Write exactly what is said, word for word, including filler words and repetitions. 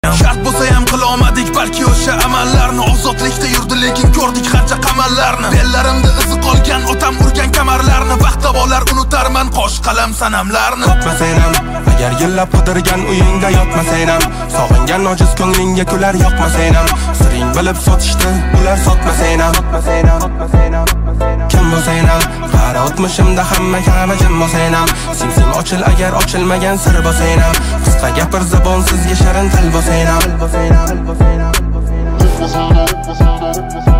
Shart bo'lsa ham qilolmadik balki o'sha amallarni. Ozodlikda yurdi lekin ko'rdik qancha qamallarni. Bellarimda izi qolgan otam urgan kamarlarni. Vaqtavolar unutarman qosh qalam sanamlarni. Yotmasan ham agar yillab qidirgan uyingda yotmasan ham, sog'ingan ojiz ko'nglingga kular yoqmasan ham, siring bilib sotishdi ular sotmasan ham. Kim bo'lsan ham qara o'tmishimda hamma kabi jim bo'lsan ham, sim-sim ochil agar ochilmagan sir bo'lsan ham, qisqa gapir zabonsizga sharin til bo'lsan ham.